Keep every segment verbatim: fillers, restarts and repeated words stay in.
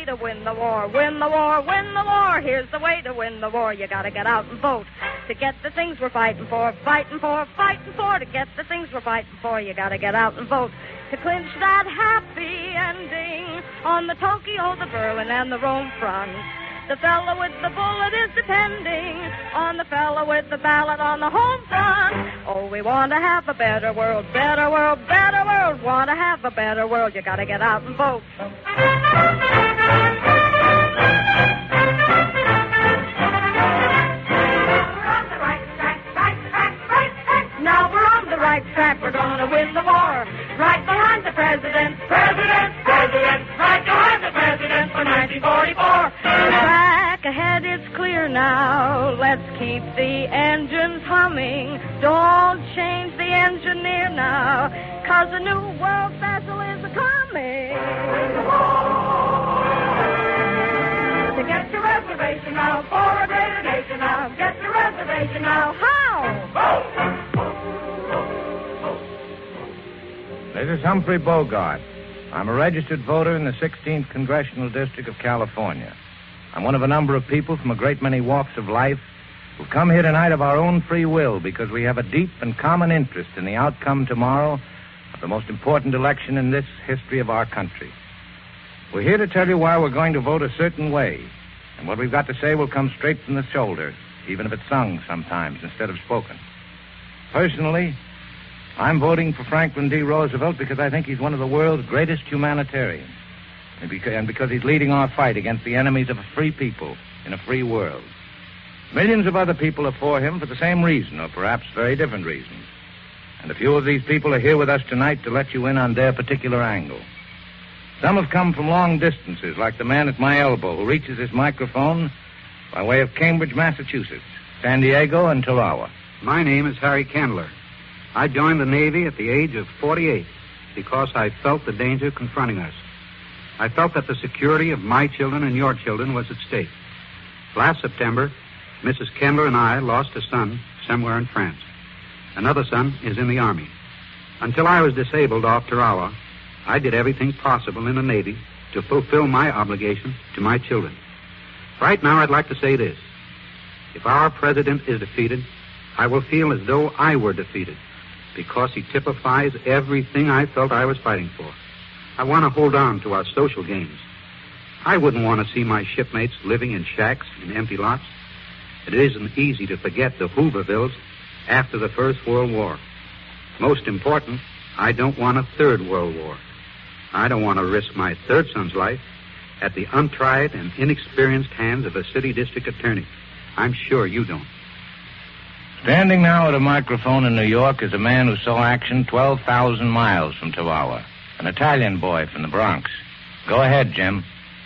to win the war. Win the war, win the war. Here's the way to win the war. You gotta get out and vote to get the things we're fighting for. Fighting for, fighting for. To get the things we're fighting for, you gotta get out and vote to clinch that happy ending on the Tokyo, the Berlin, and the Rome front. The fellow with the bullet is depending on the fellow with the ballot on the home front. Oh, we want to have a better world, better world, better world. Want to have a better world, you gotta get out and vote. Now we're on the right track, we're gonna win the war. Right behind the president, president, president, right behind the president for nineteen forty-four. The track ahead is clear now. Let's keep the engines humming. Don't change the engineer now, 'cause a new world vessel is a-coming. To get your reservation now, for a greater nation now. Get your reservation now. How? This is Humphrey Bogart. I'm a registered voter in the sixteenth Congressional District of California. I'm one of a number of people from a great many walks of life who've come here tonight of our own free will because we have a deep and common interest in the outcome tomorrow of the most important election in this history of our country. We're here to tell you why we're going to vote a certain way, and what we've got to say will come straight from the shoulder, even if it's sung sometimes instead of spoken. Personally, I'm voting for Franklin D. Roosevelt because I think he's one of the world's greatest humanitarians, and because he's leading our fight against the enemies of a free people in a free world. Millions of other people are for him for the same reason, or perhaps very different reasons. And a few of these people are here with us tonight to let you in on their particular angle. Some have come from long distances, like the man at my elbow who reaches his microphone by way of Cambridge, Massachusetts, San Diego, and Tarawa. My name is Harry Candler. I joined the Navy at the age of forty-eight because I felt the danger confronting us. I felt that the security of my children and your children was at stake. Last September, Missus Candler and I lost a son somewhere in France. Another son is in the Army. Until I was disabled off Tarawa, I did everything possible in the Navy to fulfill my obligation to my children. Right now, I'd like to say this. If our president is defeated, I will feel as though I were defeated, because he typifies everything I felt I was fighting for. I want to hold on to our social gains. I wouldn't want to see my shipmates living in shacks and empty lots. It isn't easy to forget the Hoovervilles after the First World War. Most important, I don't want a third World War. I don't want to risk my third son's life at the untried and inexperienced hands of a city district attorney. I'm sure you don't. Standing now at a microphone in New York is a man who saw action twelve thousand miles from Tarawa, an Italian boy from the Bronx. Go ahead, Jim.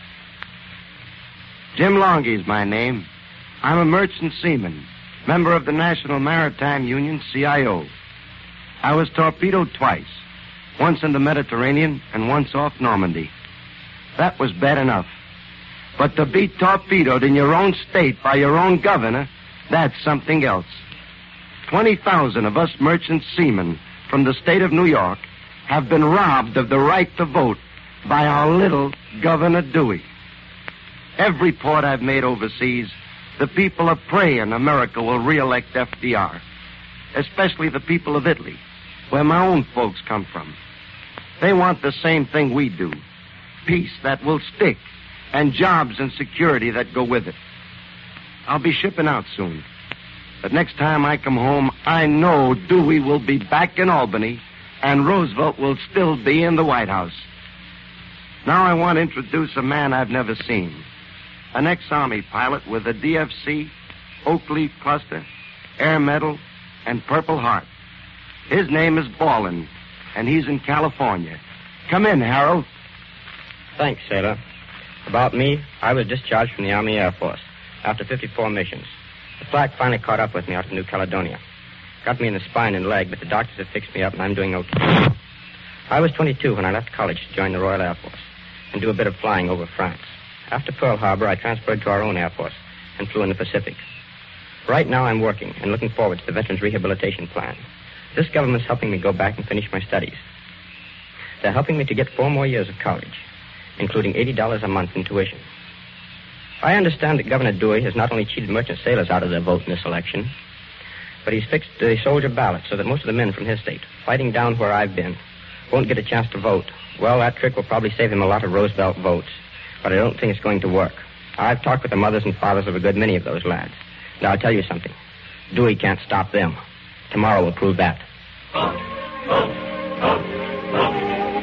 Jim Longhi's my name. I'm a merchant seaman, member of the National Maritime Union, C I O. I was torpedoed twice, once in the Mediterranean and once off Normandy. That was bad enough. But to be torpedoed in your own state by your own governor, that's something else. twenty thousand of us merchant seamen from the state of New York have been robbed of the right to vote by our little Governor Dewey. Every port I've made overseas, the people are praying America will re-elect F D R, especially the people of Italy, where my own folks come from. They want the same thing we do, peace that will stick and jobs and security that go with it. I'll be shipping out soon. But next time I come home, I know Dewey will be back in Albany and Roosevelt will still be in the White House. Now I want to introduce a man I've never seen. An ex-Army pilot with a D F C, Oak Leaf Cluster, Air Medal, and Purple Heart. His name is Ballin, and he's in California. Come in, Harold. Thanks, Sailor. About me, I was discharged from the Army Air Force after fifty-four missions. The flak finally caught up with me out in New Caledonia. Got me in the spine and leg, but the doctors have fixed me up and I'm doing okay. I was twenty-two when I left college to join the Royal Air Force and do a bit of flying over France. After Pearl Harbor, I transferred to our own Air Force and flew in the Pacific. Right now I'm working and looking forward to the Veterans Rehabilitation Plan. This government's helping me go back and finish my studies. They're helping me to get four more years of college. including eighty dollars a month in tuition. I understand that Governor Dewey has not only cheated merchant sailors out of their vote in this election, but he's fixed the soldier ballot so that most of the men from his state, fighting down where I've been, won't get a chance to vote. Well, that trick will probably save him a lot of Roosevelt votes, but I don't think it's going to work. I've talked with the mothers and fathers of a good many of those lads. Now, I'll tell you something. Dewey can't stop them. Tomorrow will prove that. Vote, vote, vote, vote,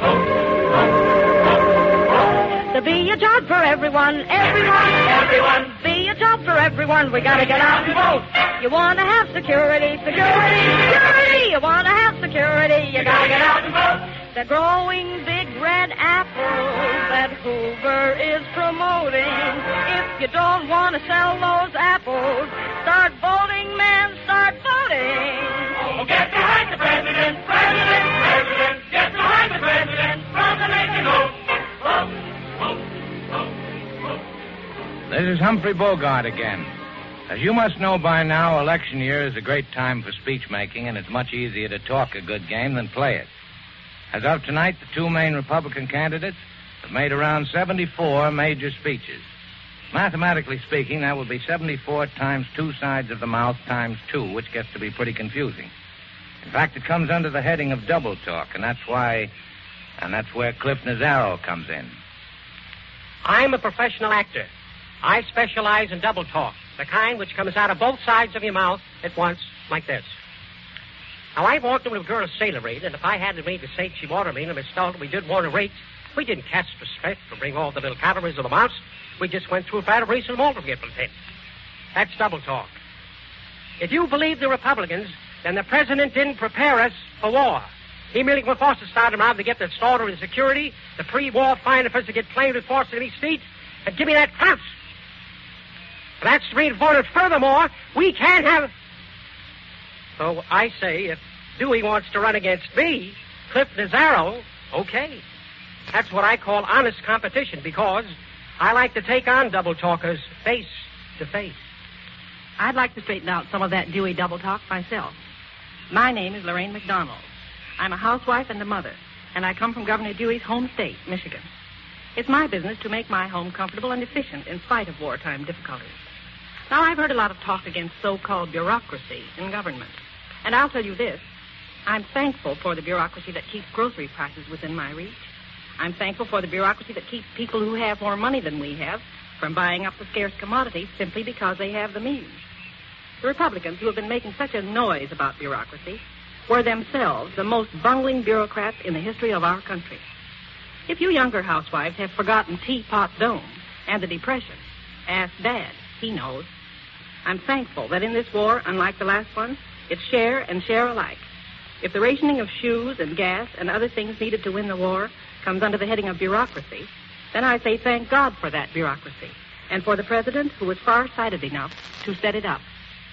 vote. To be a job for everyone, everyone, everyone. Be a job for everyone. We gotta get out and vote. You wanna have security, security, security. You wanna have security. You gotta get out and vote. They're growing big red apples that Hoover is promoting. If you don't want to sell those apples, start voting, man, start voting. Oh, get behind the president, president, president. Get behind the president from the nation. Vote, vote, vote, vote, vote. This is Humphrey Bogart again. As you must know by now, election year is a great time for speech making, and it's much easier to talk a good game than play it. As of tonight, the two main Republican candidates have made around seventy-four major speeches. Mathematically speaking, that would be seventy-four times two sides of the mouth times two, which gets to be pretty confusing. In fact, it comes under the heading of double talk, and that's why, and that's where Cliff Nazaro comes in. I'm a professional actor. I specialize in double talk, the kind which comes out of both sides of your mouth at once, like this. Now, I walked in with a girl at Sailor Raid, and if I hadn't made the mistake she wanted me, and Miss Dalton, we did want to rate, we didn't catch the respect to bring all the little cavalries of the mouse. We just went through a fat of race and all to get pit. That's double talk. If you believe the Republicans, then the president didn't prepare us for war. He merely went forced to start him out to get the slaughter and security, the pre-war fine of us to get claimed with force in these seats, and give me that crouch. That's reinforced. Furthermore, we can't have... So I say, if Dewey wants to run against me, Cliff Nazaro, okay. That's what I call honest competition, because I like to take on double talkers face to face. I'd like to straighten out some of that Dewey double talk myself. My name is Lorraine McDonald. I'm a housewife and a mother, and I come from Governor Dewey's home state, Michigan. It's my business to make my home comfortable and efficient in spite of wartime difficulties. Now, I've heard a lot of talk against so-called bureaucracy in government. And I'll tell you this. I'm thankful for the bureaucracy that keeps grocery prices within my reach. I'm thankful for the bureaucracy that keeps people who have more money than we have from buying up the scarce commodities simply because they have the means. The Republicans, who have been making such a noise about bureaucracy, were themselves the most bungling bureaucrats in the history of our country. If you younger housewives have forgotten Teapot Dome and the Depression, ask Dad. He knows. I'm thankful that in this war, unlike the last one, it's share and share alike. If the rationing of shoes and gas and other things needed to win the war comes under the heading of bureaucracy, then I say thank God for that bureaucracy and for the president who was far-sighted enough to set it up.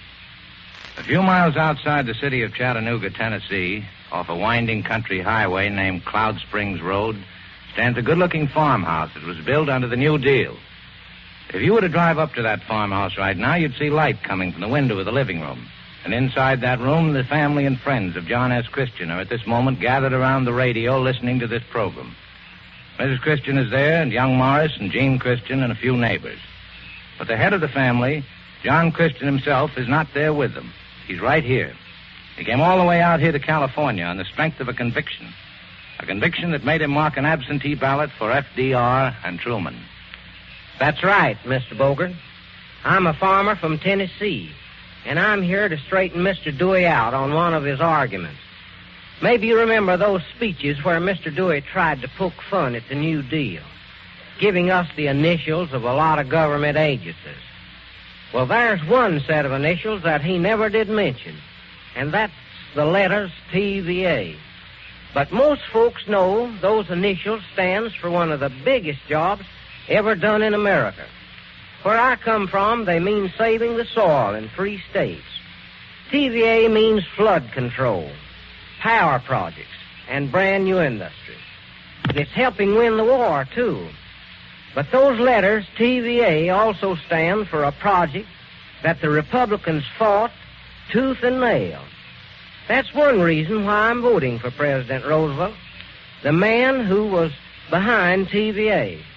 A few miles outside the city of Chattanooga, Tennessee, off a winding country highway named Cloud Springs Road, stands a good-looking farmhouse that was built under the New Deal. If you were to drive up to that farmhouse right now, you'd see light coming from the window of the living room. And inside that room, the family and friends of John S. Christian are at this moment gathered around the radio listening to this program. Missus Christian is there, and young Morris and Jean Christian and a few neighbors. But the head of the family, John Christian himself, is not there with them. He's right here. He came all the way out here to California on the strength of a conviction. A conviction that made him mark an absentee ballot for F D R and Truman. That's right, Mister Bogart. I'm a farmer from Tennessee, and I'm here to straighten Mister Dewey out on one of his arguments. Maybe you remember those speeches where Mister Dewey tried to poke fun at the New Deal, giving us the initials of a lot of government agencies. Well, there's one set of initials that he never did mention, and that's the letters T V A. But most folks know those initials stands for one of the biggest jobs ever done in America. Where I come from, they mean saving the soil in free states. T V A means flood control, power projects, and brand new industry. And it's helping win the war, too. But those letters, T V A, also stand for a project that the Republicans fought tooth and nail. That's one reason why I'm voting for President Roosevelt, the man who was behind T V A.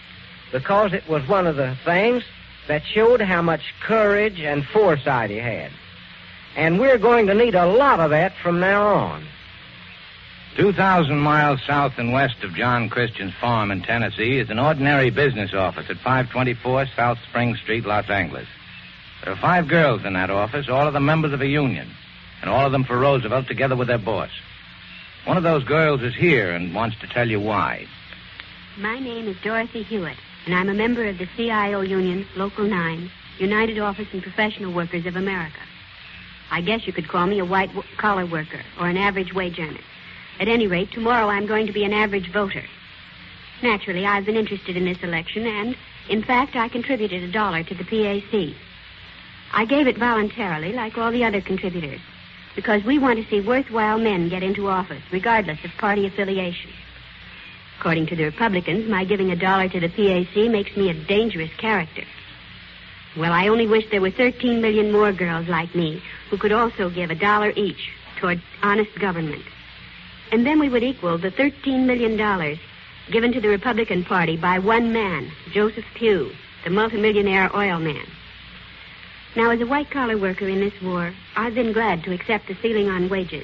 because it was one of the things that showed how much courage and foresight he had. And we're going to need a lot of that from now on. Two thousand miles south and west of John Christian's farm in Tennessee is an ordinary business office at five twenty-four South Spring Street, Los Angeles. There are five girls in that office, all of them members of a union, and all of them for Roosevelt together with their boss. One of those girls is here and wants to tell you why. My name is Dorothy Hewitt, and I'm a member of the C I O Union, Local nine, United Office and Professional Workers of America. I guess you could call me a white-collar worker or an average wage earner. At any rate, tomorrow I'm going to be an average voter. Naturally, I've been interested in this election, and, in fact, I contributed a dollar to the P A C. I gave it voluntarily, like all the other contributors, because we want to see worthwhile men get into office, regardless of party affiliation. According to the Republicans, my giving a dollar to the P A C makes me a dangerous character. Well, I only wish there were thirteen million more girls like me who could also give a dollar each toward honest government. And then we would equal the thirteen million dollars given to the Republican Party by one man, Joseph Pugh, the multimillionaire oil man. Now, as a white-collar worker in this war, I've been glad to accept the ceiling on wages.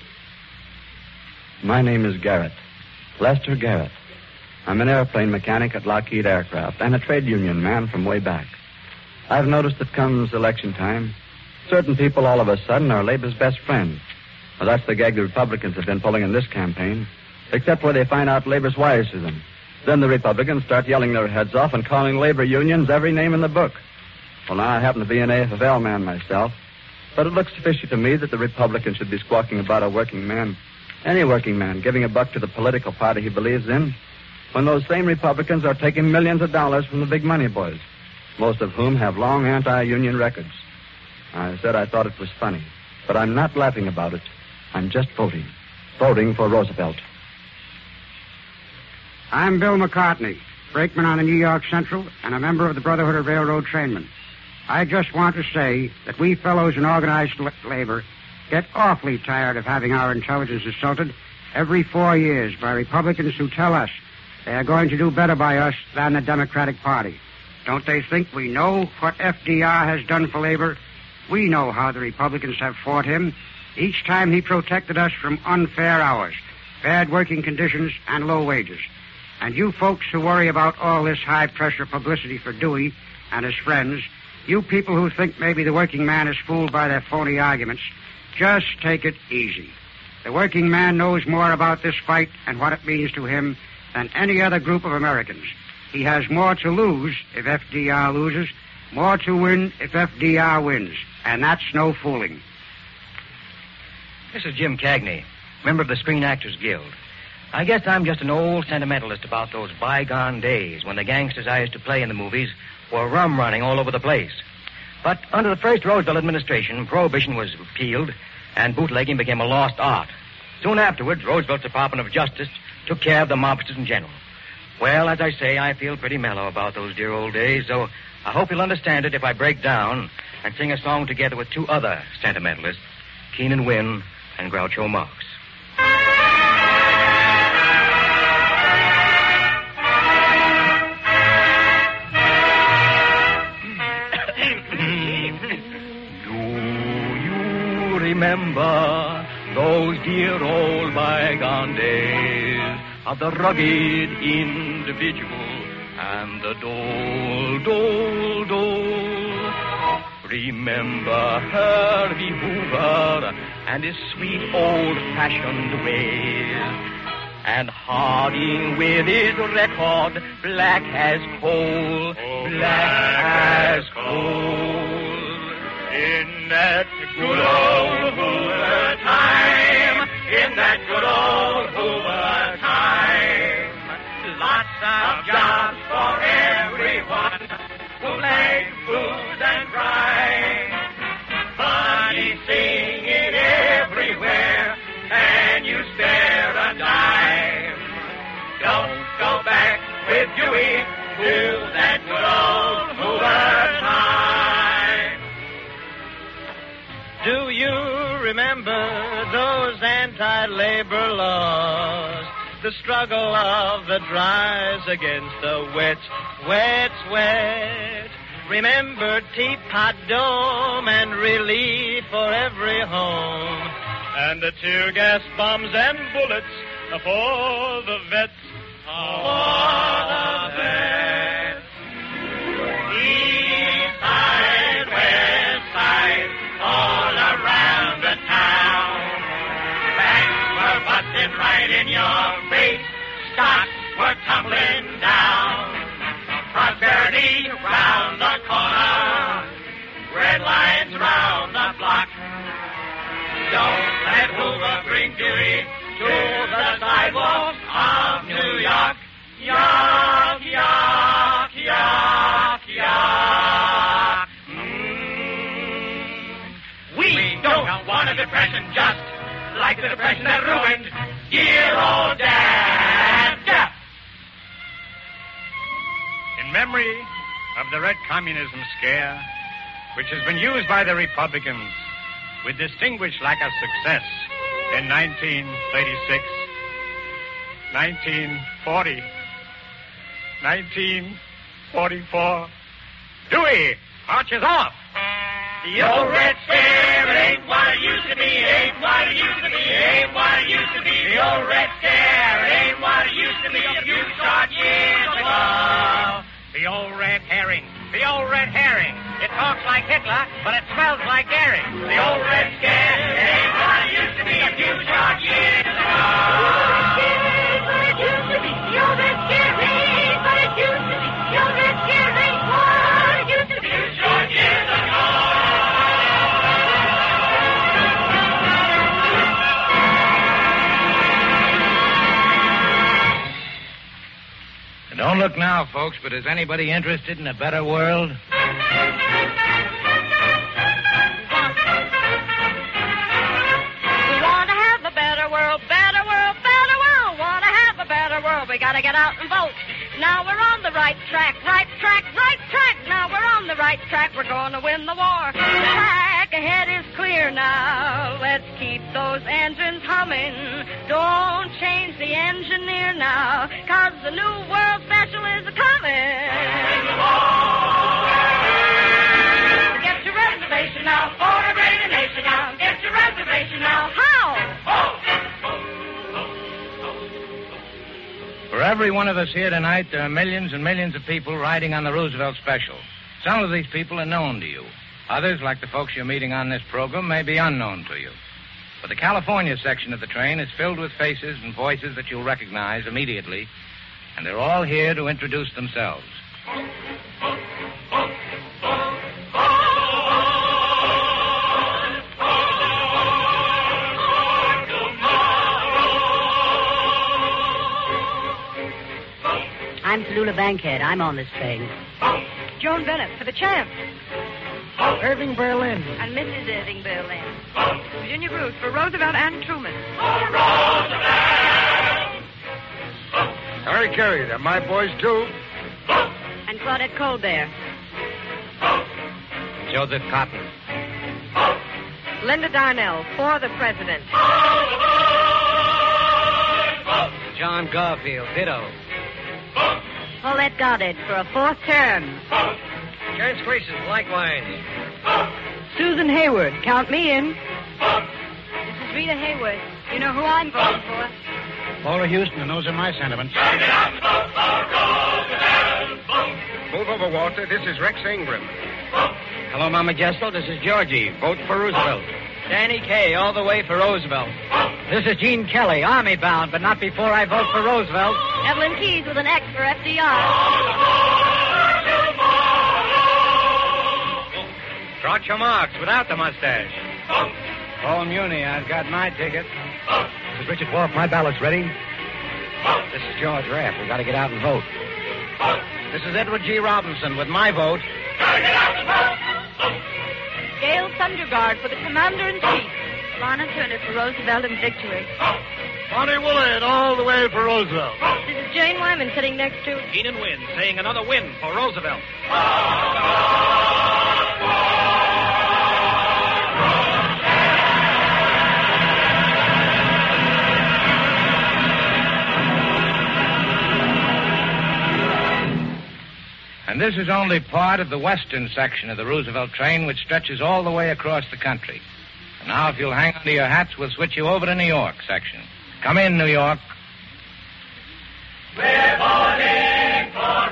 My name is Garrett, Lester Garrett. I'm an airplane mechanic at Lockheed Aircraft and a trade union man from way back. I've noticed that comes election time, certain people all of a sudden are Labor's best friend. Well, that's the gag the Republicans have been pulling in this campaign, except where they find out Labor's wires to them. Then the Republicans start yelling their heads off and calling labor unions every name in the book. Well, now, I happen to be an A F L man myself, but it looks fishy to me that the Republicans should be squawking about a working man, any working man, giving a buck to the political party he believes in, when those same Republicans are taking millions of dollars from the big money boys, most of whom have long anti-union records. I said I thought it was funny, but I'm not laughing about it. I'm just voting. Voting for Roosevelt. I'm Bill McCartney, brakeman on the New York Central and a member of the Brotherhood of Railroad Trainmen. I just want to say that we fellows in organized labor get awfully tired of having our intelligence assaulted every four years by Republicans who tell us they are going to do better by us than the Democratic Party. Don't they think we know what F D R has done for labor? We know how the Republicans have fought him. Each time he protected us from unfair hours, bad working conditions, and low wages. And you folks who worry about all this high-pressure publicity for Dewey and his friends, you people who think maybe the working man is fooled by their phony arguments, just take it easy. The working man knows more about this fight and what it means to him than any other group of Americans. He has more to lose if F D R loses, more to win if F D R wins, and that's no fooling. This is Jim Cagney, member of the Screen Actors Guild. I guess I'm just an old sentimentalist about those bygone days when the gangsters I used to play in the movies were rum running all over the place. But under the first Roosevelt administration, prohibition was repealed and bootlegging became a lost art. Soon afterwards, Roosevelt's Department of Justice took care of the mobsters in general. Well, as I say, I feel pretty mellow about those dear old days, so I hope you'll understand it if I break down and sing a song together with two other sentimentalists, Keenan Wynn and Groucho Marx. Do you remember those dear old bygone days of the rugged individual and the dole, dole, dole? Remember Herbie Hoover and his sweet old-fashioned ways, and Harding with his record, black as coal, oh, black as coal. In that good old Hoover time, in that good old Hoover time, lots of jobs for everyone who played blues and crime. Money singing everywhere, and you spare a dime. Don't go back with Dewey to that good old Hoover time. Do you remember those anti-labor laws? The struggle of the dries against the wets, wets, sweat. Remember Teapot Dome and relief for every home. And the tear gas bombs and bullets for the vets. For the vets. East side, west side, all around the town. Banks were busted right in your face. Stocks were tumbling down. Prosperity round the corner. Red lines round the block. Don't let Hoover bring Dewey to the sidewalks of New York. York, York, York, York. Mm. We don't want a depression just like the depression that ruined dear old Dad. Jeff. In memory of the Red Communism scare, which has been used by the Republicans with distinguished lack of success in nineteen thirty-six, nineteen forty, nineteen forty-four. Dewey marches off. The old Red Scare, it ain't what it used to be, ain't what it used to be, ain't what it used to be. The old Red Scare, it ain't what it used to be a few short years ago. The old red herring. The old red herring. It talks like Hitler, but it smells like Gary. The old Red Scare, it ain't what it used to be a few short years ago. The old Red Scare, it ain't what it used to be. The old Red Scare, it ain't what it used to be. The old Red Scare, it ain't what it used to be a few short years ago. Don't look now, folks, but is anybody interested in a better world? We want to have a better world, better world, better world. Want to have a better world. We got to get out and vote. Now we're on the right track, right track, right track. Now we're on the right track. We're going to win the war. The track ahead is clear now. Let's keep those engines humming. Don't change the engineer now, 'cause the new world special is coming. Get your reservation now for a greater nation now. Get your reservation now. How? For every one of us here tonight, there are millions and millions of people riding on the Roosevelt Special. Some of these people are known to you. Others, like the folks you're meeting on this program, may be unknown to you. But the California section of the train is filled with faces and voices that you'll recognize immediately, and they're all here to introduce themselves. I'm Tallulah Bankhead. I'm on this train. Joan Bennett for the champ. Irving Berlin. And Missus Irving Berlin. Virginia Bruce for Roosevelt and Truman. Harry Carey, they're my boys, too. And Claudette Colbert. Joseph Cotton. Linda Darnell for the president. John Garfield, ditto. Paulette Goddard for a fourth term. Terence Gleason, likewise. Susan Hayward, count me in. This is Rita Hayworth. You know who I'm voting for. Paula Houston, and those are my sentiments. Move over, Walter. This is Rex Ingram. Hello, Mama Jessel. This is Georgie. Vote for Roosevelt. Danny Kaye, all the way for Roosevelt. This is Gene Kelly, army bound, but not before I vote for Roosevelt. Evelyn Keyes with an X for F D R. Groucho Marx without the mustache. Paul Muni, I've got my ticket. This is Richard Wolf. My ballot's ready. This is George Rapp. We've got to get out and vote. This is Edward G. Robinson with my vote. Gail Sundergaard for the commander-in-chief. Lana Turner for Roosevelt and victory. Bonnie Willard, all the way for Roosevelt. This is Jane Wyman sitting next to... Keenan Wynn saying another win for Roosevelt. And this is only part of the western section of the Roosevelt train, which stretches all the way across the country. And now, if you'll hang onto your hats, we'll switch you over to New York section. Come in, New York. We're voting for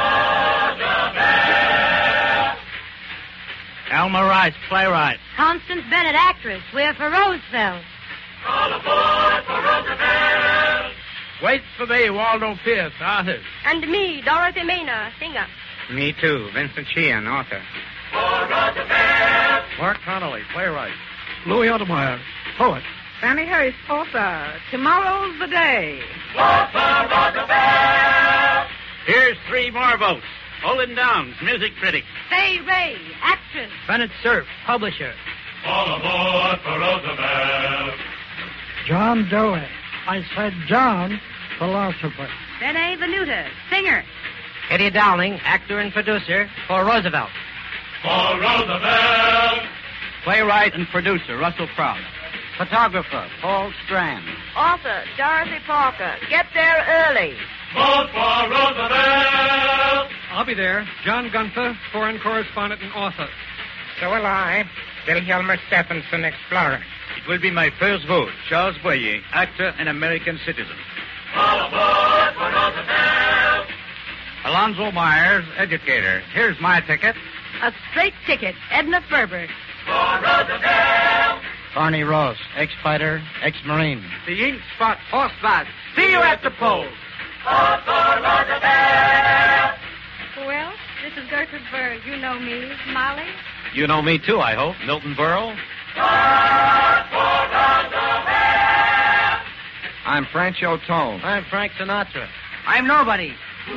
Roosevelt. Alma Rice, playwright. Constance Bennett, actress. We're for Roosevelt. All aboard for Roosevelt. Wait for me, Waldo Pierce, artist. And me, Dorothy Maynard, singer. Me too, Vincent Sheehan, author. For Roosevelt. Mark Connolly, playwright. Louis Untermeyer, poet. Fanny Harris, author. Tomorrow's the day. Vote for Roosevelt. Here's three more votes. Olin Downs, music critic. Fay Ray, actress. Bennett Cerf, publisher. All aboard for Roosevelt. John Dewey. I said John, philosopher. Bene Venuta, singer. Eddie Dowling, actor and producer, for Roosevelt. For Roosevelt. Playwright and producer, Russell Prout. Photographer, Paul Strand. Author, Dorothy Parker. Get there early. Vote for Roosevelt. I'll be there. John Gunther, foreign correspondent and author. So will I. Wilhelmer Stephenson, explorer. It will be my first vote. Charles Boyer, actor and American citizen. All aboard for Roosevelt. Alonzo Myers, educator. Here's my ticket. A straight ticket, Edna Ferber. For Roosevelt. Barney Ross, ex-fighter, ex-marine. The Ink Spot Horse Bath. See you at the polls. Vote for Roosevelt. Well, this is Gertrude Burr. You know me, Molly. You know me, too, I hope. Milton Berle. Vote for Roosevelt. I'm Francho Tone. I'm Frank Sinatra. I'm nobody.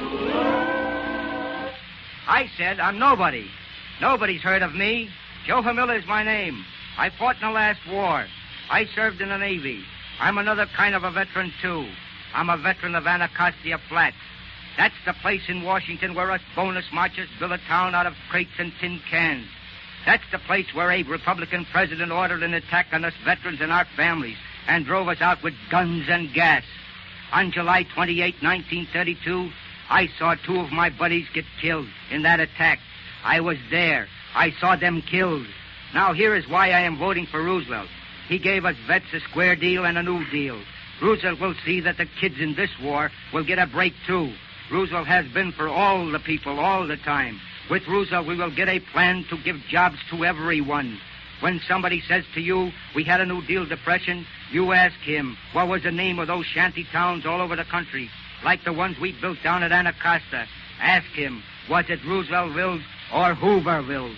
I said I'm nobody. Nobody's heard of me. Joe Hamilla is my name. I fought in the last war. I served in the Navy. I'm another kind of a veteran, too. I'm a veteran of Anacostia Flats. That's the place in Washington where us bonus marchers built a town out of crates and tin cans. That's the place where a Republican president ordered an attack on us veterans and our families and drove us out with guns and gas. On July twenty-eighth, nineteen thirty-two, I saw two of my buddies get killed in that attack. I was there. I saw them killed. Now, here is why I am voting for Roosevelt. He gave us vets a square deal and a new deal. Roosevelt will see that the kids in this war will get a break, too. Roosevelt has been for all the people all the time. With Roosevelt, we will get a plan to give jobs to everyone. When somebody says to you, we had a New Deal depression, you ask him, what was the name of those shanty towns all over the country, like the ones we built down at Anacostia? Ask him, was it Rooseveltville's or Hooverville's?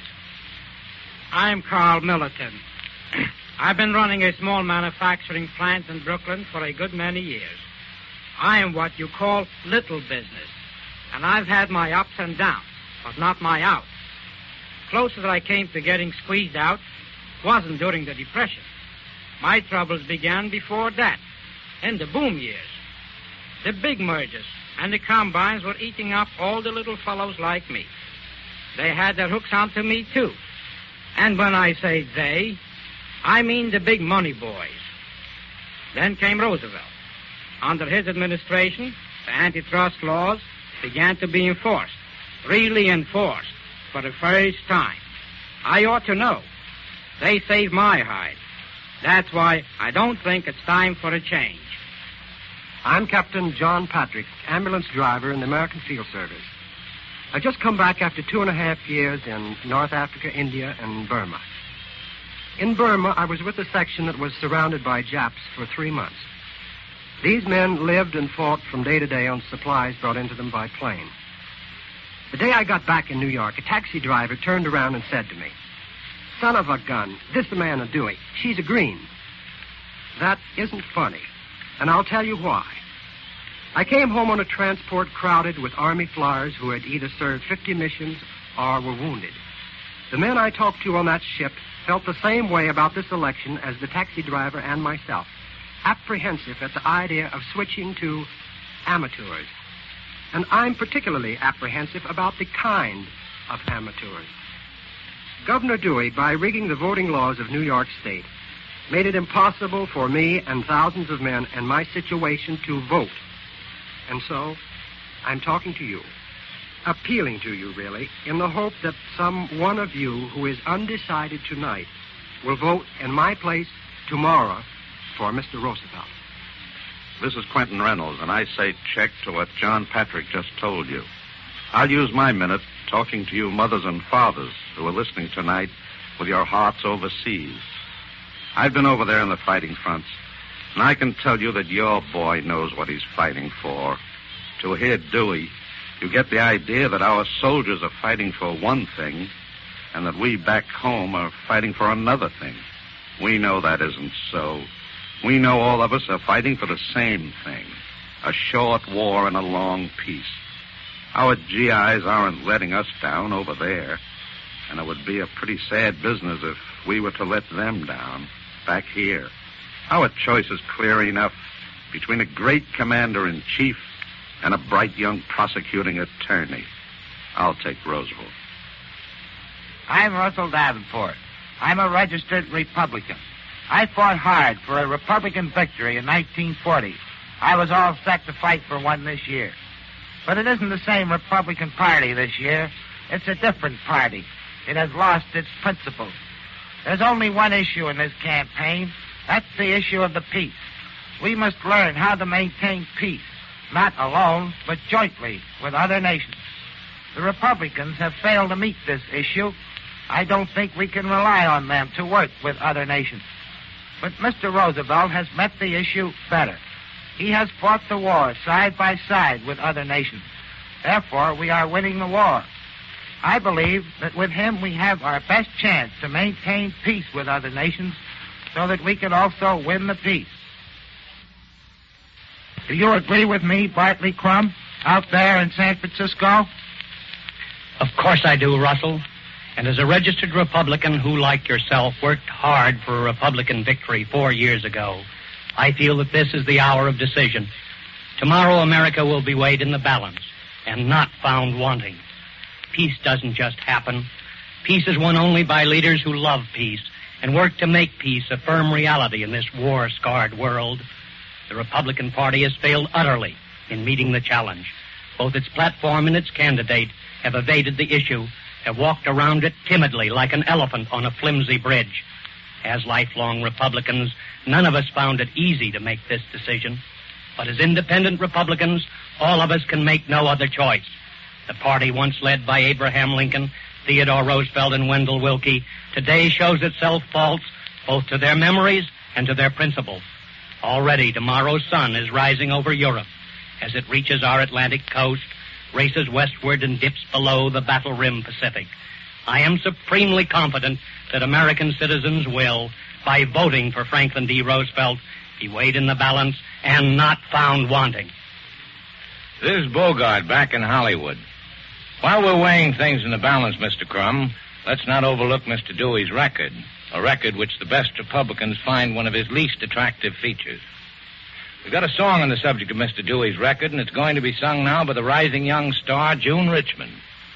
I'm Carl Milliken. I've been running a small manufacturing plant in Brooklyn for a good many years. I am what you call little business, and I've had my ups and downs, but not my outs. Closest I came to getting squeezed out wasn't during the Depression. My troubles began before that, in the boom years. The big mergers and the combines were eating up all the little fellows like me. They had their hooks onto me, too. And when I say they, I mean the big money boys. Then came Roosevelt. Under his administration, the antitrust laws began to be enforced, really enforced, for the first time. I ought to know. They saved my hide. That's why I don't think it's time for a change. I'm Captain John Patrick, ambulance driver in the American Field Service. I've just come back after two and a half years in North Africa, India, and Burma. In Burma, I was with a section that was surrounded by Japs for three months. These men lived and fought from day to day on supplies brought into them by plane. The day I got back in New York, a taxi driver turned around and said to me, "Son of a gun, this the man of Dewey. She's a green." That isn't funny, and I'll tell you why. I came home on a transport crowded with Army flyers who had either served fifty missions or were wounded. The men I talked to on that ship felt the same way about this election as the taxi driver and myself, apprehensive at the idea of switching to amateurs. And I'm particularly apprehensive about the kind of amateurs. Governor Dewey, by rigging the voting laws of New York State, made it impossible for me and thousands of men in my situation to vote. And so, I'm talking to you. appealing to you, really, in the hope that some one of you who is undecided tonight will vote in my place tomorrow for Mister Roosevelt. This is Quentin Reynolds, and I say check to what John Patrick just told you. I'll use my minute talking to you mothers and fathers who are listening tonight with your hearts overseas. I've been over there in the fighting fronts, and I can tell you that your boy knows what he's fighting for. To hear Dewey, you get the idea that our soldiers are fighting for one thing, and that we back home are fighting for another thing. We know that isn't so. We know all of us are fighting for the same thing, a short war and a long peace. Our G Is aren't letting us down over there, and it would be a pretty sad business if we were to let them down back here. Our choice is clear enough between a great commander-in-chief and a bright young prosecuting attorney. I'll take Roosevelt. I'm Russell Davenport. I'm a registered Republican. I fought hard for a Republican victory in nineteen forty. I was all set to fight for one this year. But it isn't the same Republican Party this year. It's a different party. It has lost its principles. There's only one issue in this campaign. That's the issue of the peace. We must learn how to maintain peace, not alone, but jointly with other nations. The Republicans have failed to meet this issue. I don't think we can rely on them to work with other nations. But Mister Roosevelt has met the issue better. He has fought the war side by side with other nations. Therefore, we are winning the war. I believe that with him we have our best chance to maintain peace with other nations so that we can also win the peace. Do you agree with me, Bartley Crumb, out there in San Francisco? Of course I do, Russell. And as a registered Republican who, like yourself, worked hard for a Republican victory four years ago, I feel that this is the hour of decision. Tomorrow America will be weighed in the balance and not found wanting. Peace doesn't just happen. Peace is won only by leaders who love peace and work to make peace a firm reality in this war-scarred world. The Republican Party has failed utterly in meeting the challenge. Both its platform and its candidate have evaded the issue, have walked around it timidly like an elephant on a flimsy bridge. As lifelong Republicans, none of us found it easy to make this decision. But as independent Republicans, all of us can make no other choice. The party once led by Abraham Lincoln, Theodore Roosevelt, and Wendell Willkie today shows itself false both to their memories and to their principles. Already tomorrow's sun is rising over Europe as it reaches our Atlantic coast, races westward, and dips below the battle-rimmed Pacific. I am supremely confident that American citizens will, by voting for Franklin D. Roosevelt, be weighed in the balance and not found wanting. This is Bogart back in Hollywood. While we're weighing things in the balance, Mister Crumb, let's not overlook Mister Dewey's record, a record which the best Republicans find one of his least attractive features. We've got a song on the subject of Mister Dewey's record, and it's going to be sung now by the rising young star, June Richmond.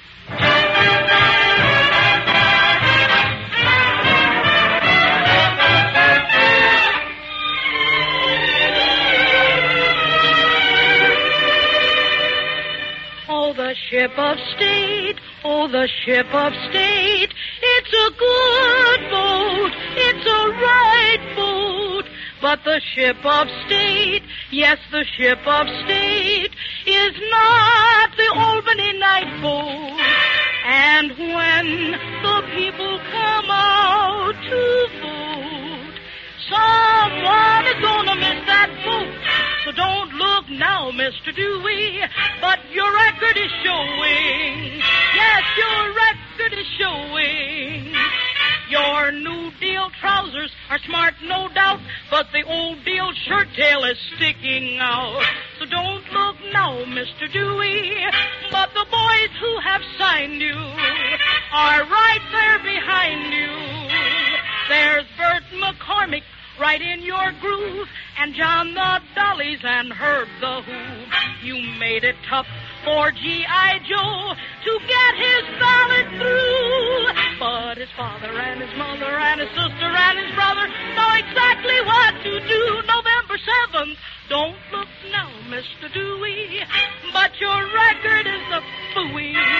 Oh, the ship of state, oh, the ship of state, it's a good boat, it's a right boat. But the ship of state, yes, the ship of state, is not the Albany night boat. And when the people come out to vote, someone is gonna miss that boat. So don't look now, Mister Dewey, but your record is showing. Yes, your record is showing. Your New Deal trousers are smart, no doubt, but the old deal shirt tail is sticking out. So don't look now, Mister Dewey, but the boys who have signed you are right there behind you. There's Bert McCormick right in your groove, and John the Dollies and Herb the Who. You made it tough for G I. Joe to get his ballot through. But his father and his mother and his sister and his brother know exactly what to do. November seventh, don't look now, Mister Dewey, but your record is a phooey.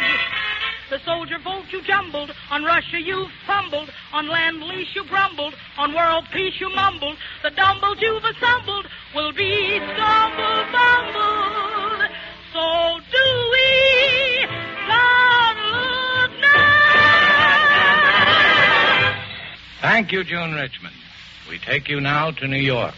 you jumbled. On Russia you fumbled. On land lease you grumbled. On world peace you mumbled. The dumbles you've assembled will be stumbled, bumbled. So do we not look now? Thank you, June Richmond. We take you now to New York.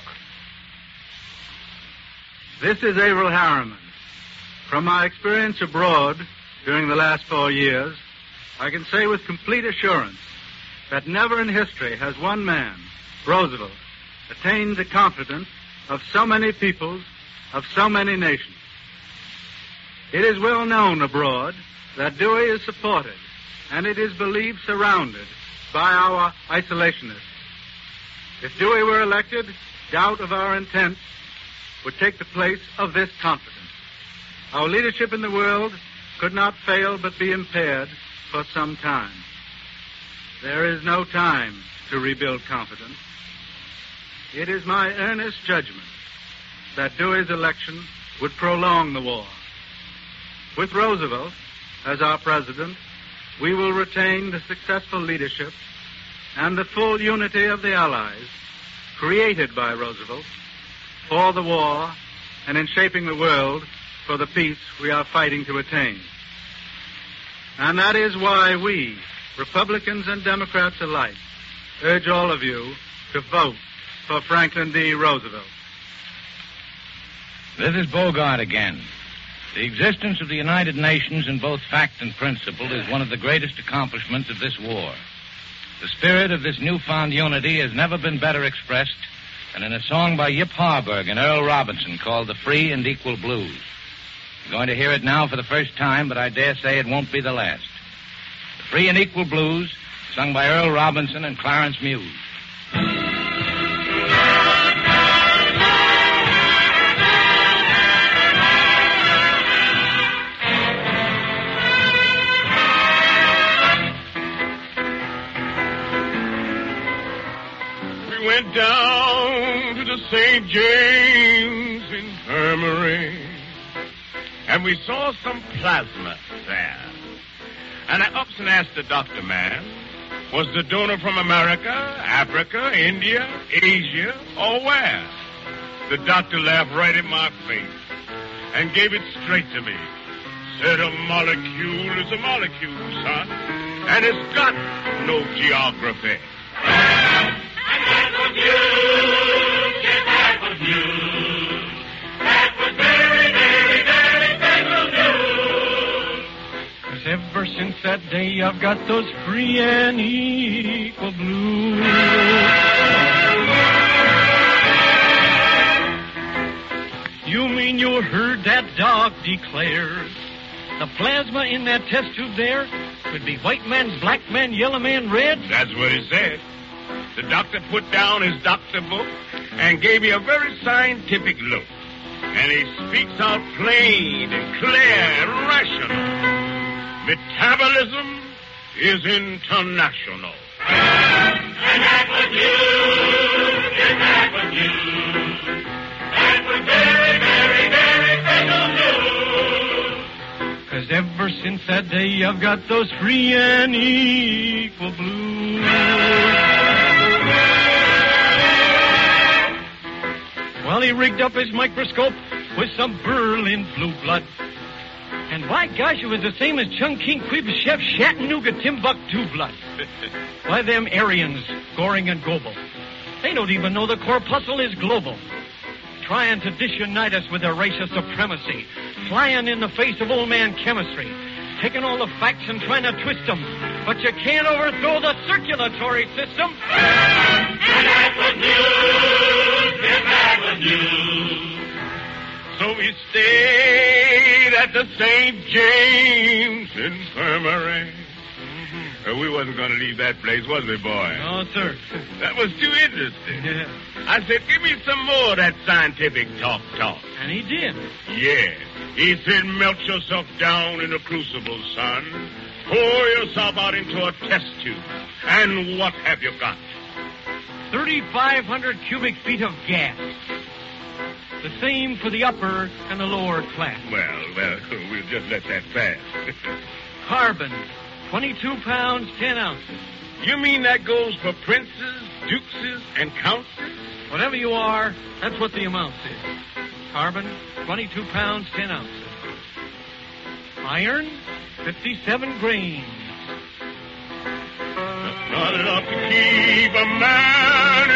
This is Averill Harriman. From my experience abroad during the last four years, I can say with complete assurance that never in history has one man, Roosevelt, attained the confidence of so many peoples, of so many nations. It is well known abroad that Dewey is supported, and it is believed surrounded by our isolationists. If Dewey were elected, doubt of our intent would take the place of this confidence. Our leadership in the world could not fail but be impaired for some time. There is no time to rebuild confidence. It is my earnest judgment that Dewey's election would prolong the war. With Roosevelt as our president, we will retain the successful leadership and the full unity of the Allies created by Roosevelt for the war and in shaping the world for the peace we are fighting to attain. And that is why we, Republicans and Democrats alike, urge all of you to vote for Franklin D. Roosevelt. This is Bogart again. The existence of the United Nations in both fact and principle is one of the greatest accomplishments of this war. The spirit of this newfound unity has never been better expressed than in a song by Yip Harburg and Earl Robinson called The Free and Equal Blues. You're going to hear it now for the first time, but I dare say it won't be the last. The Free and Equal Blues, sung by Earl Robinson and Clarence Muse. We went down to the Saint James Infirmary, and we saw some plasma there. And I ups and asked the doctor man, was the donor from America, Africa, India, Asia, or where? The doctor laughed right in my face and gave it straight to me. Said a molecule is a molecule, son, and it's got no geography. And that was news, yes, that was news. That was very, very, very special news. 'Cause ever since that day I've got those free and equal blues. You mean you heard that doc declare the plasma in that test tube there could be white man's black man, yellow man, red? That's what he said. The doctor put down his doctor book and gave me a very scientific look. And he speaks out plain and clear and rational. Metabolism is international. And that was news, and that was news. That was very, very, very special news. 'Cause ever since that day I've got those free and equal blues. Well, he rigged up his microscope with some Berlin blue blood. And by gosh, it was the same as Chungking, Quibchef, Chattanooga, Timbuktu blood. Why, them Aryans, Goring and Goebel, they don't even know the corpuscle is global. Trying to disunite us with their race of supremacy. Flying in the face of old man chemistry. Taking all the facts and trying to twist them. But you can't overthrow the circulatory system. And that was news, and that was news. So we stayed at the Saint James Infirmary. Mm-hmm. Uh, we wasn't going to leave that place, was we, boy? No, sir. That was too interesting. Yeah. I said, give me some more of that scientific talk talk. And he did. Yeah. He said, melt yourself down in a crucible, son. Pour yourself out into a test tube. And what have you got? thirty-five hundred cubic feet of gas. The same for the upper and the lower class. Well, well, we'll just let that pass. Carbon, twenty-two pounds, ten ounces. You mean that goes for princes, dukes, and counts? Whatever you are, that's what the amount is. Carbon, twenty-two pounds, ten ounces. Iron, fifty-seven grains. That's not enough to keep a man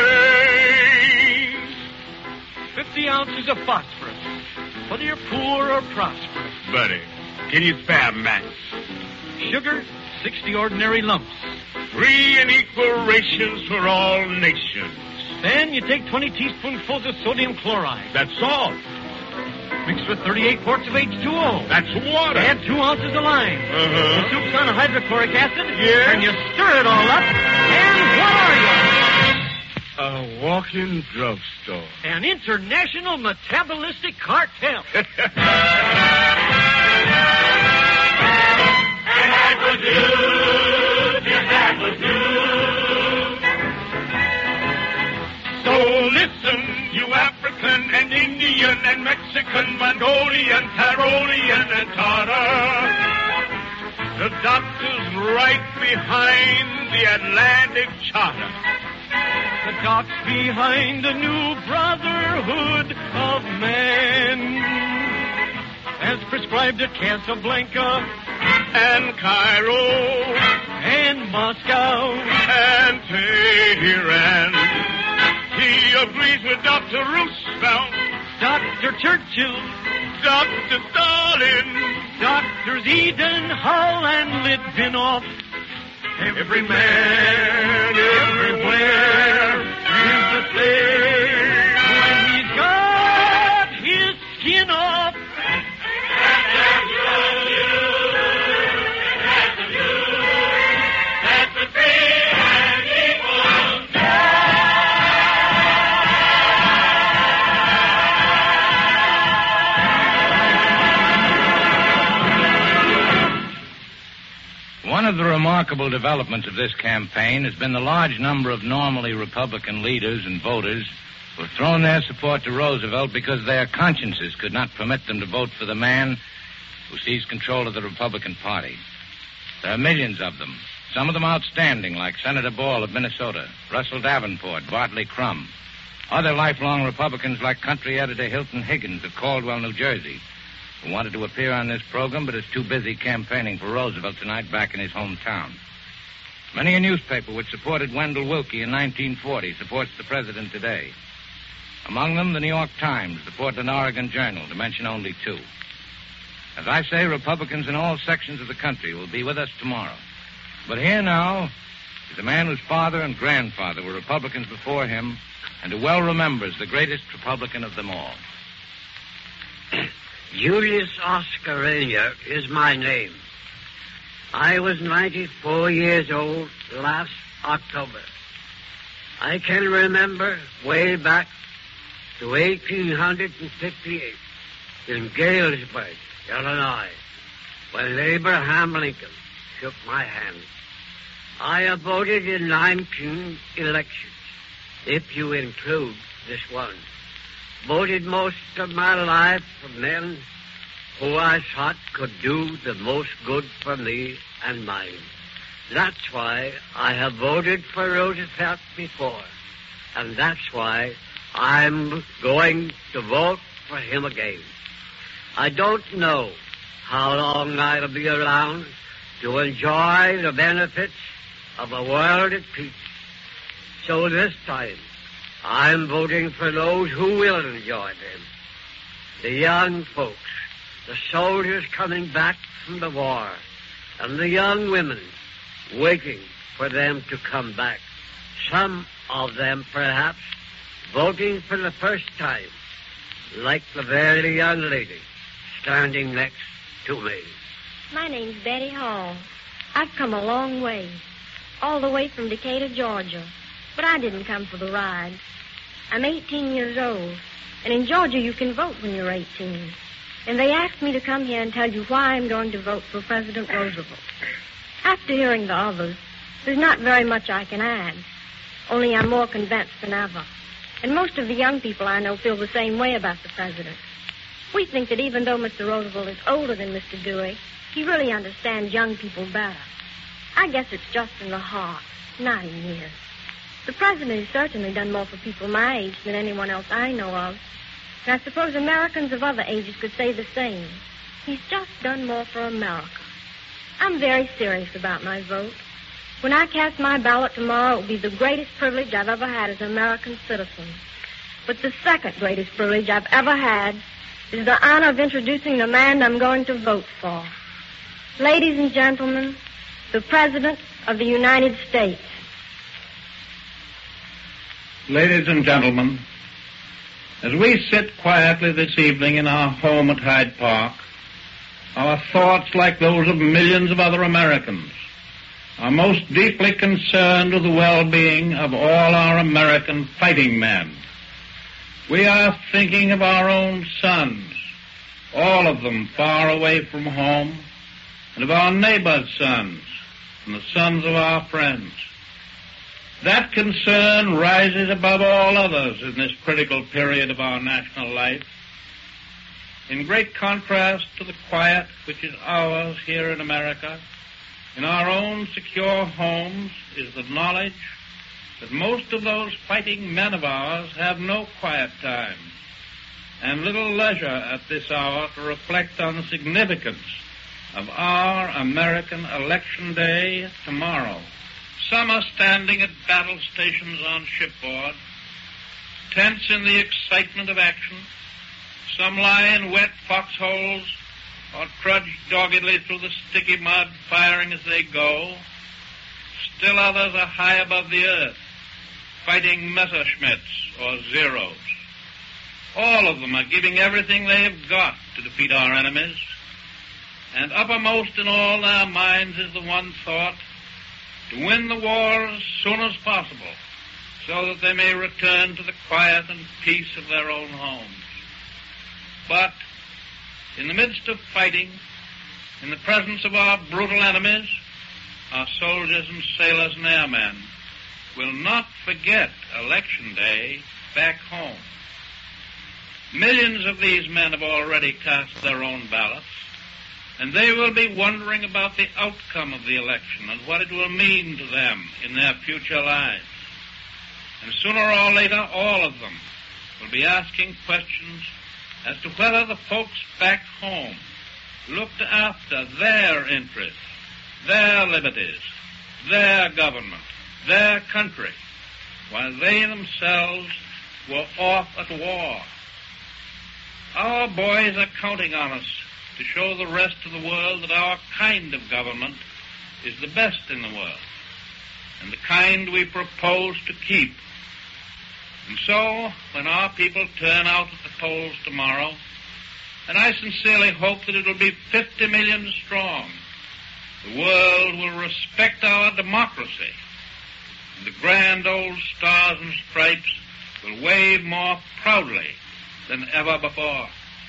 in chains. Fifty ounces of phosphorus, whether you're poor or prosperous. Buddy, can you spare max? Sugar, sixty ordinary lumps. Free and equal rations for all nations. Then you take twenty teaspoonfuls of sodium chloride. That's salt. Mixed with thirty-eight quarts of H two O. That's water. Add two ounces of lime. Uh-huh. The soup's on hydrochloric acid. Yeah. And you stir it all up. And what are you? A walk-in drugstore. An international metabolistic cartel. And that will do. Yes, that will do. So listen, you African and Indian and Mexican, Mongolian, Tyrolian, and Tartar. The doctor's right behind the Atlantic Charter. The doc's behind the new brotherhood of men, as prescribed at Casablanca and Cairo and Moscow and Tehran. He agrees with Doctor Roosevelt, Doctor Churchill, Doctor Stalin, Doctors Eden, Hull, and Litvinov. Every man, everywhere, is the same when he's got his skin off. That's the free and equal. One of the remarkable developments of this campaign has been the large number of normally Republican leaders and voters who have thrown their support to Roosevelt because their consciences could not permit them to vote for the man who seized control of the Republican Party. There are millions of them, some of them outstanding, like Senator Ball of Minnesota, Russell Davenport, Bartley Crum. Other lifelong Republicans like country editor Hilton Higgins of Caldwell, New Jersey, who wanted to appear on this program but is too busy campaigning for Roosevelt tonight back in his hometown. Many a newspaper which supported Wendell Willkie in nineteen forty supports the president today. Among them, the New York Times, the Portland, Oregon Journal, to mention only two. As I say, Republicans in all sections of the country will be with us tomorrow. But here now is a man whose father and grandfather were Republicans before him and who well remembers the greatest Republican of them all. Julius Oscar Rainier is my name. I was ninety-four years old last October. I can remember way back to eighteen fifty-eight in Galesburg, Illinois, when Abraham Lincoln shook my hand. I have voted in nineteen elections, if you include this one. Voted most of my life for men who I thought could do the most good for me and mine. That's why I have voted for Roosevelt before, and that's why I'm going to vote for him again. I don't know how long I'll be around to enjoy the benefits of a world at peace. So this time, I'm voting for those who will enjoy them. The young folks, the soldiers coming back from the war, and the young women waiting for them to come back. Some of them, perhaps, voting for the first time, like the very young lady standing next to me. My name's Betty Hall. I've come a long way, all the way from Decatur, Georgia. But I didn't come for the ride. I'm eighteen years old, and in Georgia you can vote when you're eighteen. And they asked me to come here and tell you why I'm going to vote for President Roosevelt. After hearing the others, there's not very much I can add. Only I'm more convinced than ever. And most of the young people I know feel the same way about the president. We think that even though Mister Roosevelt is older than Mister Dewey, he really understands young people better. I guess it's just in the heart, not in years. The president has certainly done more for people my age than anyone else I know of. And I suppose Americans of other ages could say the same. He's just done more for America. I'm very serious about my vote. When I cast my ballot tomorrow, it will be the greatest privilege I've ever had as an American citizen. But the second greatest privilege I've ever had is the honor of introducing the man I'm going to vote for. Ladies and gentlemen, the President of the United States. Ladies and gentlemen, as we sit quietly this evening in our home at Hyde Park, our thoughts, like those of millions of other Americans, are most deeply concerned with the well-being of all our American fighting men. We are thinking of our own sons, all of them far away from home, and of our neighbors' sons and the sons of our friends. That concern rises above all others in this critical period of our national life. In great contrast to the quiet which is ours here in America, in our own secure homes is the knowledge that most of those fighting men of ours have no quiet time and little leisure at this hour to reflect on the significance of our American election day tomorrow. Some are standing at battle stations on shipboard, tense in the excitement of action. Some lie in wet foxholes or trudge doggedly through the sticky mud, firing as they go. Still others are high above the earth, fighting Messerschmitts or Zeros. All of them are giving everything they have got to defeat our enemies. And uppermost in all their minds is the one thought: to win the war as soon as possible, so that they may return to the quiet and peace of their own homes. But in the midst of fighting, in the presence of our brutal enemies, our soldiers and sailors and airmen will not forget Election Day back home. Millions of these men have already cast their own ballots, and they will be wondering about the outcome of the election and what it will mean to them in their future lives. And sooner or later, all of them will be asking questions as to whether the folks back home looked after their interests, their liberties, their government, their country, while they themselves were off at war. Our boys are counting on us to show the rest of the world that our kind of government is the best in the world, and the kind we propose to keep. And so, when our people turn out at the polls tomorrow, and I sincerely hope that it will be fifty million strong, the world will respect our democracy, and the grand old stars and stripes will wave more proudly than ever before.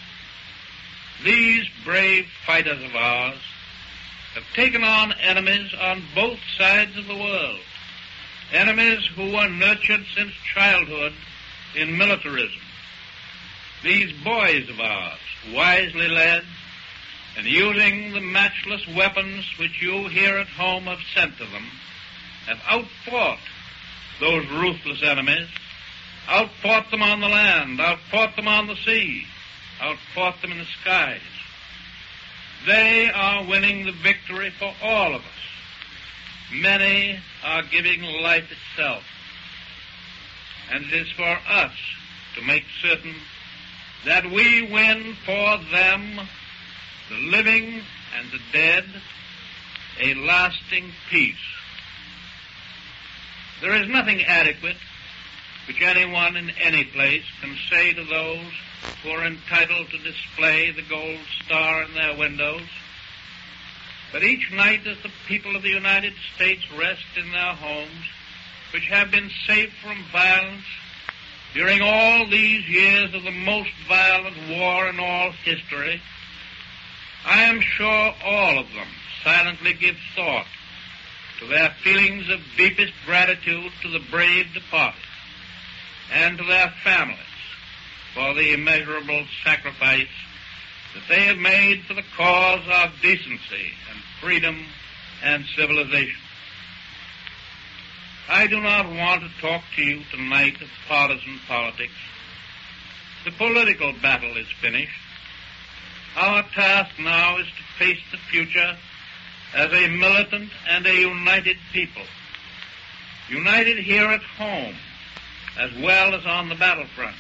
These brave fighters of ours have taken on enemies on both sides of the world, enemies who were nurtured since childhood in militarism. These boys of ours, wisely led, and using the matchless weapons which you here at home have sent to them, have outfought those ruthless enemies, outfought them on the land, outfought them on the sea, outfought them in the skies. They are winning the victory for all of us. Many are giving life itself. And it is for us to make certain that we win for them, the living and the dead, a lasting peace. There is nothing adequate which anyone in any place can say to those who are entitled to display the gold star in their windows. But each night as the people of the United States rest in their homes, which have been safe from violence during all these years of the most violent war in all history, I am sure all of them silently give thought to their feelings of deepest gratitude to the brave departed and to their families for the immeasurable sacrifice that they have made for the cause of decency and freedom and civilization. I do not want to talk to you tonight of partisan politics. The political battle is finished. Our task now is to face the future as a militant and a united people, united here at home as well as on the battlefronts.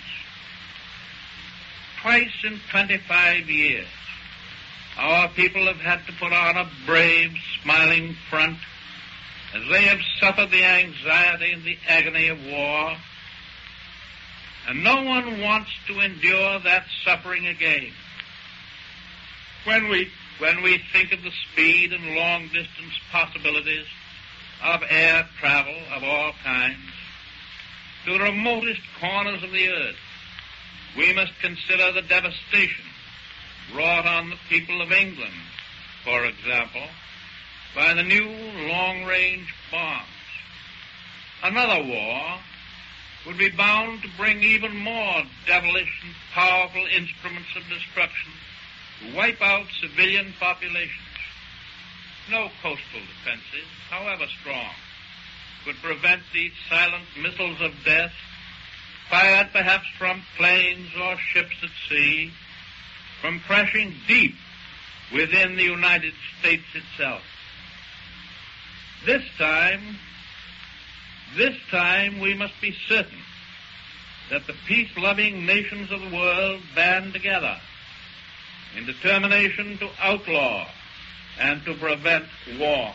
Twice in twenty-five years, our people have had to put on a brave, smiling front as they have suffered the anxiety and the agony of war, and no one wants to endure that suffering again. When we, when we think of the speed and long-distance possibilities of air travel of all kinds to the remotest corners of the earth, we must consider the devastation wrought on the people of England, for example, by the new long-range bombs. Another war would be bound to bring even more devilish and powerful instruments of destruction to wipe out civilian populations. No coastal defenses, however strong, could prevent these silent missiles of death, fired perhaps from planes or ships at sea, from crashing deep within the United States itself. This time, this time we must be certain that the peace-loving nations of the world band together in determination to outlaw and to prevent war.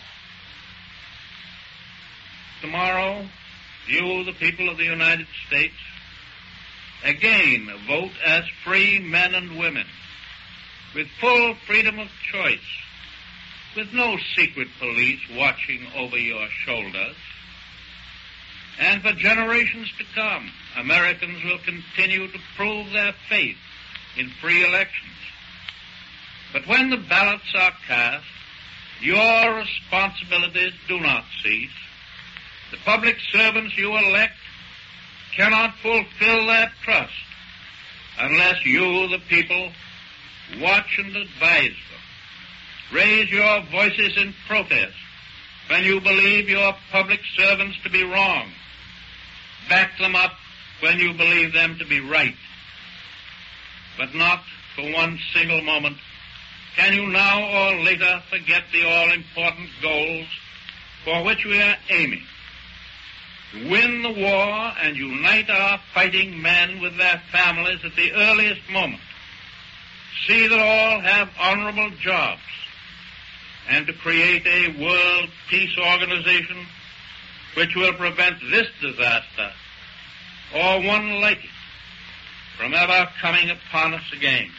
Tomorrow, you, the people of the United States, again vote as free men and women, with full freedom of choice, with no secret police watching over your shoulders. And for generations to come, Americans will continue to prove their faith in free elections. But when the ballots are cast, your responsibilities do not cease. The public servants you elect cannot fulfill that trust unless you, the people, watch and advise them. Raise your voices in protest when you believe your public servants to be wrong. Back them up when you believe them to be right. But not for one single moment can you now or later forget the all-important goals for which we are aiming. To win the war and unite our fighting men with their families at the earliest moment. See that all have honorable jobs. And to create a world peace organization which will prevent this disaster or one like it from ever coming upon us again.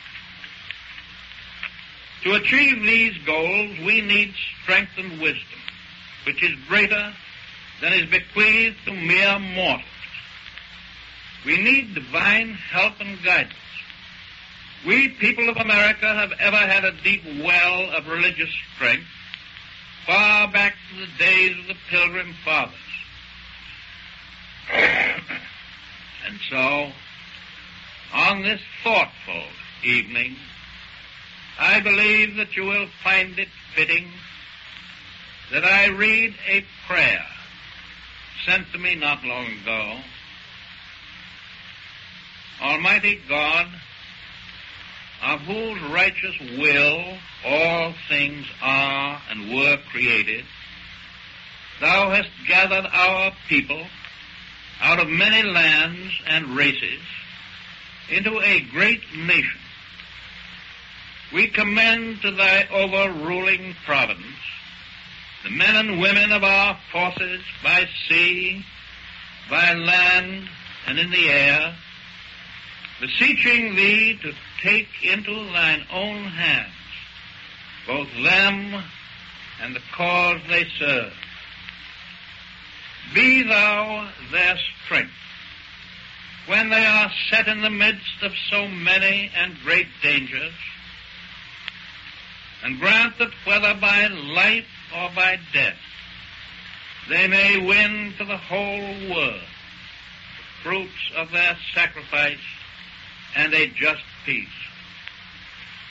To achieve these goals, we need strength and wisdom, which is greater than is bequeathed to mere mortals. We need divine help and guidance. We, people of America, have ever had a deep well of religious strength, far back to the days of the Pilgrim Fathers. And so, on this thoughtful evening, I believe that you will find it fitting that I read a prayer sent to me not long ago. Almighty God, of whose righteous will all things are and were created, thou hast gathered our people out of many lands and races into a great nation. We commend to thy overruling providence the men and women of our forces by sea, by land, and in the air, beseeching thee to take into thine own hands both them and the cause they serve. Be thou their strength when they are set in the midst of so many and great dangers, and grant that whether by life or by death they may win to the whole world the fruits of their sacrifice and a just peace.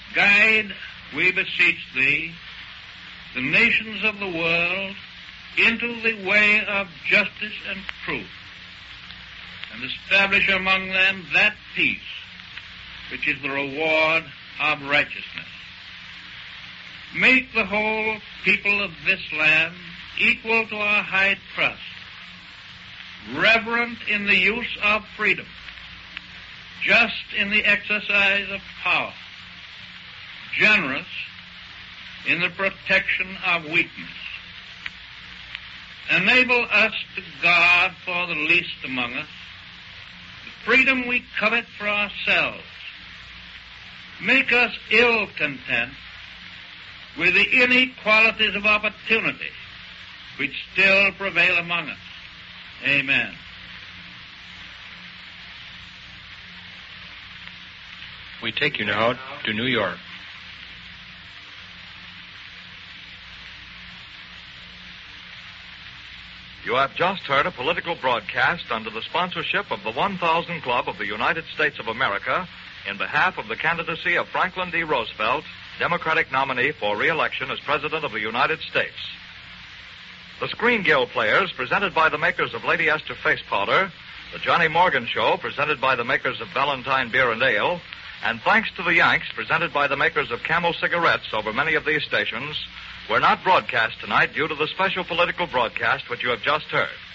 Guide, we beseech thee, the nations of the world into the way of justice and truth, and establish among them that peace which is the reward of righteousness. Make the whole people of this land equal to our high trust, reverent in the use of freedom, just in the exercise of power, generous in the protection of weakness. Enable us to guard for the least among us the freedom we covet for ourselves. Make us ill content with the inequalities of opportunity which still prevail among us. Amen. We take you now to New York. You have just heard a political broadcast under the sponsorship of the one thousand Club of the United States of America in behalf of the candidacy of Franklin D. Roosevelt, Democratic nominee for re-election as President of the United States. The Screen Guild Players, presented by the makers of Lady Esther Face Powder, the Johnny Morgan Show, presented by the makers of Valentine Beer and Ale, and Thanks to the Yanks, presented by the makers of Camel Cigarettes over many of these stations, were not broadcast tonight due to the special political broadcast which you have just heard.